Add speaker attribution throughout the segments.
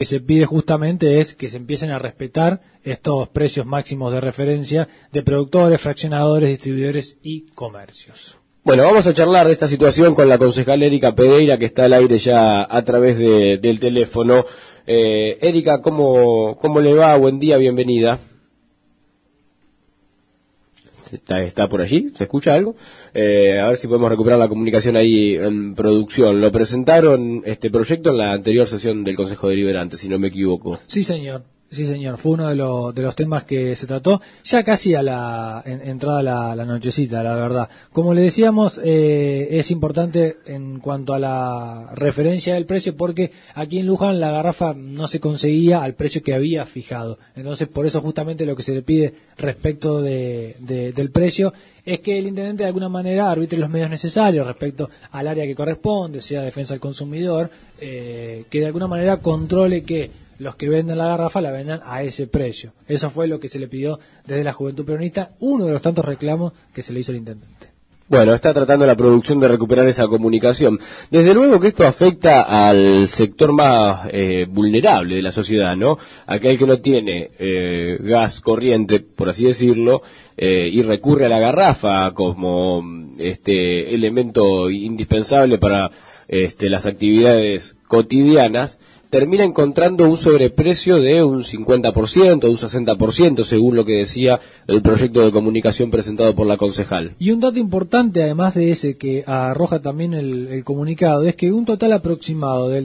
Speaker 1: que se pide justamente es que se empiecen a respetar estos precios máximos de referencia de productores, fraccionadores, distribuidores y comercios.
Speaker 2: Bueno, vamos a charlar de esta situación con la concejal Erika Pereira, que está al aire ya a través del teléfono. Erika, ¿cómo le va? Buen día, bienvenida. ¿Está por allí? ¿Se escucha algo? A ver si podemos recuperar la comunicación ahí en producción. Lo presentaron este proyecto en la anterior sesión del Consejo Deliberante, si no me equivoco.
Speaker 1: Sí, señor. Sí, señor. Fue uno de los temas que se trató ya casi a la entrada la nochecita, la verdad. Como le decíamos, es importante en cuanto a la referencia del precio, porque aquí en Luján la garrafa no se conseguía al precio que había fijado. Entonces, por eso justamente lo que se le pide respecto del precio es que el intendente de alguna manera arbitre los medios necesarios respecto al área que corresponde, sea defensa del consumidor, que de alguna manera controle que los que venden la garrafa la vendan a ese precio. Eso fue lo que se le pidió desde la Juventud Peronista, uno de los tantos reclamos que se le hizo al intendente.
Speaker 2: Bueno, está tratando la producción de recuperar esa comunicación. Desde luego que esto afecta al sector más vulnerable de la sociedad, ¿no? Aquel que no tiene gas corriente, por así decirlo, y recurre a la garrafa como elemento indispensable para las actividades cotidianas, termina encontrando un sobreprecio de un 50%, un 60%, según lo que decía el proyecto de comunicación presentado por la concejal.
Speaker 1: Y un dato importante, además de ese que arroja también el comunicado, es que un total aproximado del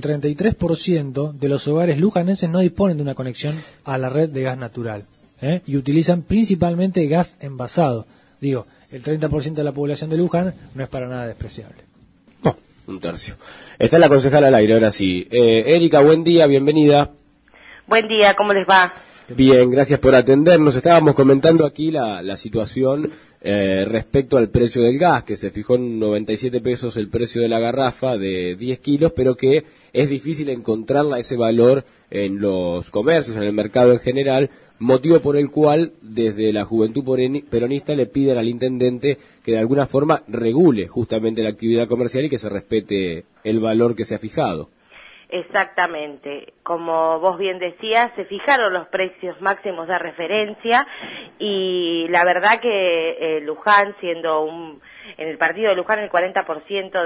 Speaker 1: 33% de los hogares lujanenses no disponen de una conexión a la red de gas natural, y utilizan principalmente gas envasado. Digo, el 30% de la población de Luján no es para nada despreciable.
Speaker 2: Un tercio. Está la concejala al aire, ahora sí. Erika, buen día, bienvenida.
Speaker 3: Buen día, ¿cómo les va?
Speaker 2: Bien, gracias por atendernos. Estábamos comentando aquí la situación respecto al precio del gas, que se fijó en 97 pesos el precio de la garrafa de 10 kilos, pero que es difícil encontrarla ese valor en los comercios, en el mercado en general, motivo por el cual desde la Juventud Peronista le piden al intendente que de alguna forma regule justamente la actividad comercial y que se respete el valor que se ha fijado.
Speaker 3: Exactamente, como vos bien decías, se fijaron los precios máximos de referencia y la verdad que Luján, siendo en el partido de Luján el 40%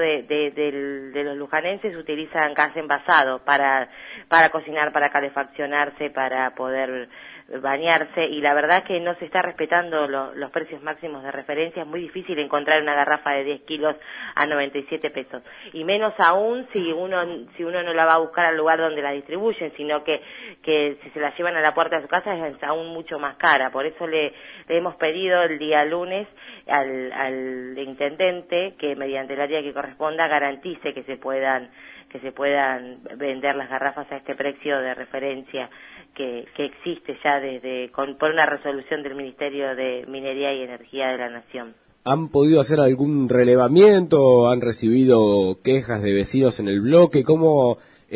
Speaker 3: de los lujanenses utilizan gas envasado para cocinar, para calefaccionarse, para poder bañarse, y la verdad que no se está respetando los precios máximos de referencia. Es muy difícil encontrar una garrafa de 10 kilos a 97 pesos, y menos aún si uno no la va a buscar al lugar donde la distribuyen, sino que si se la llevan a la puerta de su casa es aún mucho más cara. Por eso le hemos pedido el día lunes al intendente que mediante el área que corresponda garantice que se puedan vender las garrafas a este precio de referencia que existe ya por una resolución del Ministerio de Minería y Energía de la Nación.
Speaker 2: ¿Han podido hacer algún relevamiento? ¿Han recibido quejas de vecinos en el bloque? ¿Cómo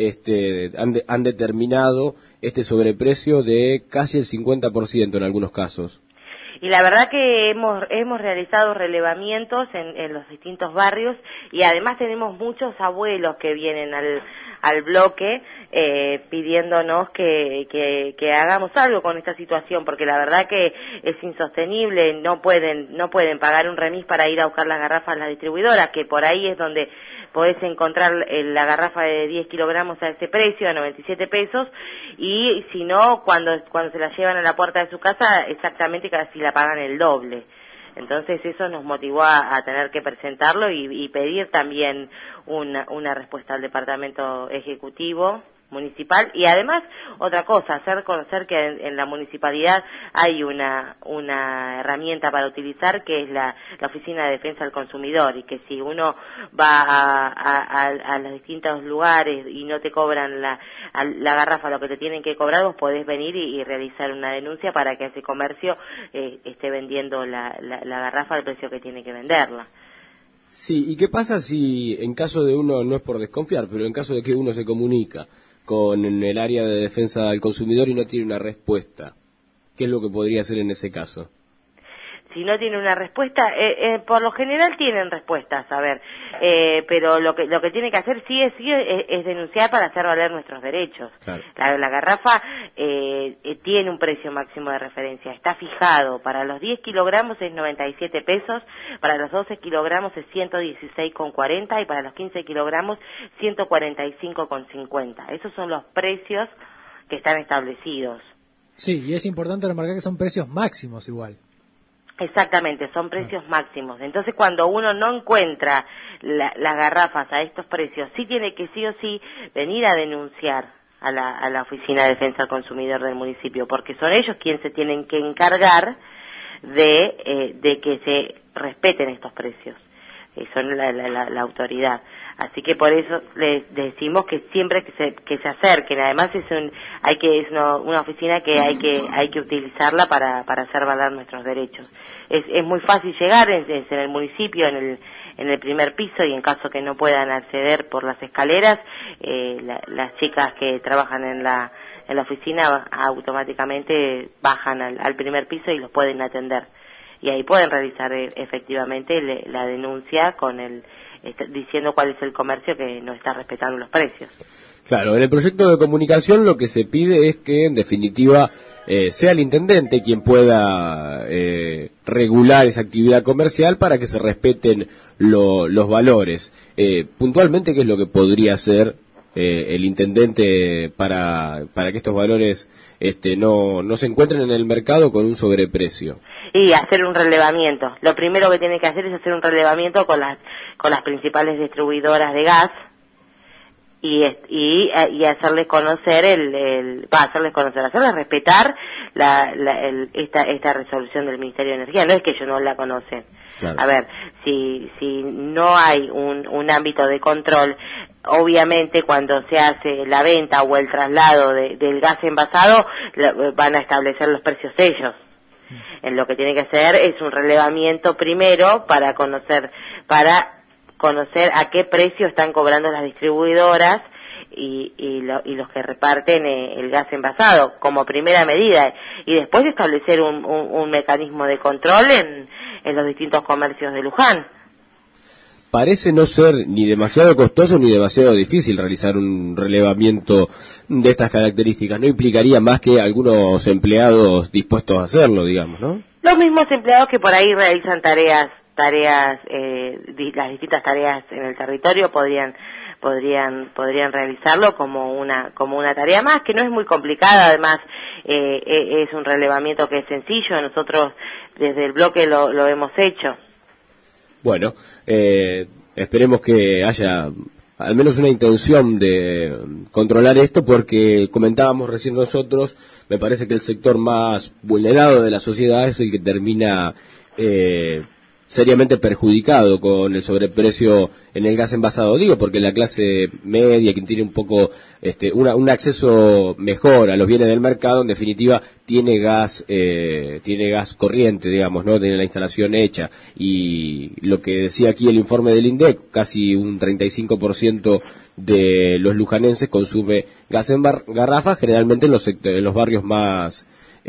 Speaker 2: han determinado este sobreprecio de casi el 50% en algunos casos?
Speaker 3: Y la verdad que hemos realizado relevamientos en los distintos barrios, y además tenemos muchos abuelos que vienen al bloque pidiéndonos que hagamos algo con esta situación, porque la verdad que es insostenible. No pueden pagar un remis para ir a buscar las garrafas a las distribuidoras, que por ahí es donde podés encontrar la garrafa de 10 kilogramos a ese precio, a 97 pesos, y si no, cuando se la llevan a la puerta de su casa, exactamente casi la pagan el doble. Entonces eso nos motivó a tener que presentarlo y pedir también una respuesta al Departamento Ejecutivo Municipal, y además otra cosa, hacer conocer que en la municipalidad hay una herramienta para utilizar, que es la Oficina de Defensa del Consumidor, y que si uno va a los distintos lugares y no te cobran la garrafa lo que te tienen que cobrar, vos podés venir y realizar una denuncia para que ese comercio esté vendiendo la garrafa al precio que tiene que venderla.
Speaker 2: Sí, ¿y qué pasa si en caso de uno, no es por desconfiar, pero en caso de que uno se comunica con el área de defensa del consumidor y no tiene una respuesta? ¿Qué es lo que podría hacer en ese caso?
Speaker 3: Si no tiene una respuesta, por lo general tienen respuestas. A ver, pero lo que tiene que hacer sí es denunciar para hacer valer nuestros derechos.
Speaker 2: Claro.
Speaker 3: La garrafa tiene un precio máximo de referencia, está fijado. Para los 10 kilogramos es 97 pesos, para los 12 kilogramos es 116,40 y para los 15 kilogramos 145,50. Esos son los precios que están establecidos.
Speaker 1: Sí, y es importante remarcar que son precios máximos igual.
Speaker 3: Exactamente, son precios máximos. Entonces, cuando uno no encuentra las garrafas a estos precios, sí tiene que sí o sí venir a denunciar a la Oficina de Defensa del Consumidor del municipio, porque son ellos quienes se tienen que encargar de que se respeten estos precios. Son la autoridad. Así que por eso les decimos que siempre que se acerquen, además es una oficina que hay que utilizarla para hacer valer nuestros derechos. Es muy fácil llegar, es en el municipio, en el primer piso, y en caso que no puedan acceder por las escaleras, las chicas que trabajan en la oficina automáticamente bajan al primer piso y los pueden atender. Y ahí pueden realizar efectivamente la denuncia diciendo cuál es el comercio que no está respetando los precios.
Speaker 2: Claro, en el proyecto de comunicación lo que se pide es que, en definitiva, sea el intendente quien pueda regular esa actividad comercial para que se respeten los valores. Puntualmente, ¿qué es lo que podría hacer el intendente para que estos valores no se encuentren en el mercado con un sobreprecio?
Speaker 3: Y hacer un relevamiento. Lo primero que tiene que hacer es hacer un relevamiento con las principales distribuidoras de gas y hacerles conocer hacerles respetar esta resolución del Ministerio de Energía. No es que ellos no la conocen.
Speaker 2: Claro.
Speaker 3: A ver, si no hay un ámbito de control, obviamente cuando se hace la venta o el traslado del gas envasado, van a establecer los precios ellos. En lo que tiene que hacer es un relevamiento primero para conocer a qué precio están cobrando las distribuidoras y los que reparten el gas envasado como primera medida, y después establecer un mecanismo de control en los distintos comercios de Luján.
Speaker 2: Parece no ser ni demasiado costoso ni demasiado difícil realizar un relevamiento de estas características. No implicaría más que algunos empleados dispuestos a hacerlo, digamos, ¿no?
Speaker 3: Los mismos empleados que por ahí realizan las distintas tareas en el territorio podrían realizarlo como una tarea más, que no es muy complicada. Además, es un relevamiento que es sencillo. Nosotros desde el bloque lo hemos hecho.
Speaker 2: Bueno, esperemos que haya al menos una intención de controlar esto, porque comentábamos recién nosotros, me parece que el sector más vulnerado de la sociedad es el que termina seriamente perjudicado con el sobreprecio en el gas envasado. Digo, porque la clase media, quien tiene un poco un acceso mejor a los bienes del mercado, en definitiva tiene gas corriente, digamos, no tiene la instalación hecha. Y lo que decía aquí el informe del INDEC, casi un 35% de los lujanenses consume gas en garrafas, generalmente en los barrios más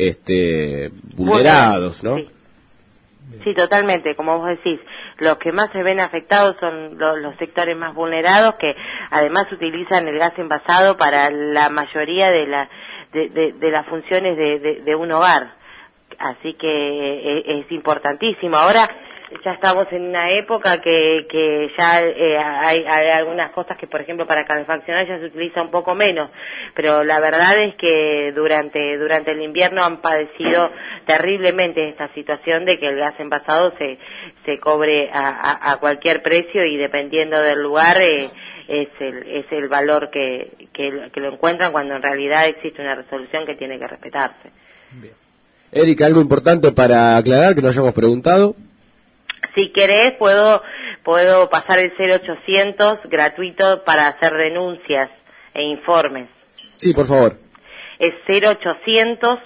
Speaker 2: vulnerados, ¿no?
Speaker 3: Sí. Sí, totalmente, como vos decís, los que más se ven afectados son los sectores más vulnerados, que además utilizan el gas envasado para la mayoría de las funciones de un hogar. Así que es importantísimo. Ahora ya estamos en una época que ya hay algunas cosas que, por ejemplo, para calefaccionar ya se utiliza un poco menos, pero la verdad es que durante el invierno han padecido terriblemente esta situación de que el gas envasado se cobre a cualquier precio, y dependiendo del lugar es el valor que lo encuentran, cuando en realidad existe una resolución que tiene que respetarse.
Speaker 2: Bien. Erika, algo importante para aclarar que no hayamos preguntado.
Speaker 3: Si querés, puedo pasar el 0800 gratuito para hacer denuncias e informes.
Speaker 2: Sí, por favor.
Speaker 3: Es 0800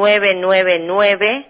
Speaker 3: 999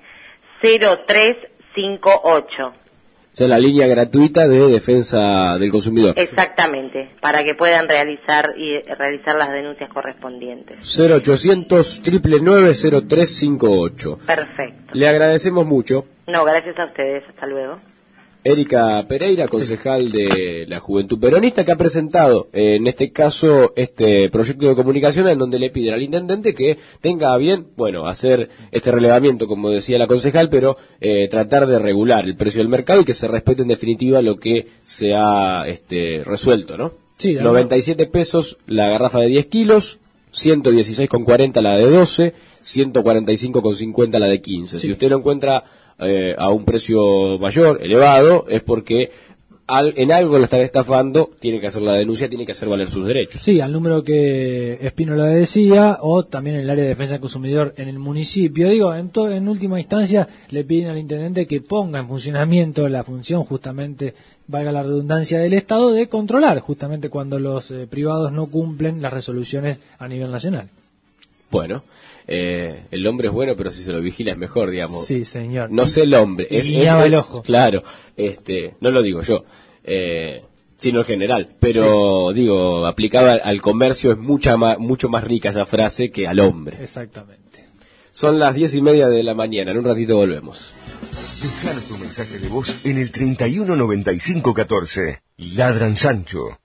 Speaker 3: 0358.
Speaker 2: Esa es la línea gratuita de defensa del consumidor.
Speaker 3: Exactamente, para que puedan realizar las denuncias correspondientes.
Speaker 2: 0800 999 0358.
Speaker 3: Perfecto.
Speaker 2: Le agradecemos mucho.
Speaker 3: No, gracias a ustedes. Hasta luego.
Speaker 2: Erika Pereira, concejal de la Juventud Peronista, que ha presentado en este caso este proyecto de comunicación en donde le piden al intendente que tenga a bien, bueno, hacer este relevamiento, como decía la concejal, pero tratar de regular el precio del mercado y que se respete en definitiva lo que se ha resuelto, ¿no?
Speaker 1: Sí,
Speaker 2: 97 pesos la garrafa de 10 kilos, 116,40 la de 12, 145,50 la de 15. Sí. Si usted lo encuentra a un precio mayor, elevado, es porque en algo lo están estafando, tiene que hacer la denuncia, tiene que hacer valer sus derechos.
Speaker 1: Sí, al número que Espínola decía, o también en el área de defensa del consumidor en el municipio. Digo, en última instancia le piden al intendente que ponga en funcionamiento la función, justamente, valga la redundancia, del Estado de controlar, justamente cuando los privados no cumplen las resoluciones a nivel nacional.
Speaker 2: Bueno, el hombre es bueno, pero si se lo vigila es mejor, digamos.
Speaker 1: Sí, señor.
Speaker 2: No sé el hombre.
Speaker 1: Es el ojo.
Speaker 2: Claro, no lo digo yo, sino en general. Pero, sí, digo, aplicada al comercio es mucho más rica esa frase que al hombre.
Speaker 1: Exactamente.
Speaker 2: Son las 10:30 de la mañana, en un ratito volvemos.
Speaker 4: Dejar tu mensaje de voz en el 319514. Ladran Sancho.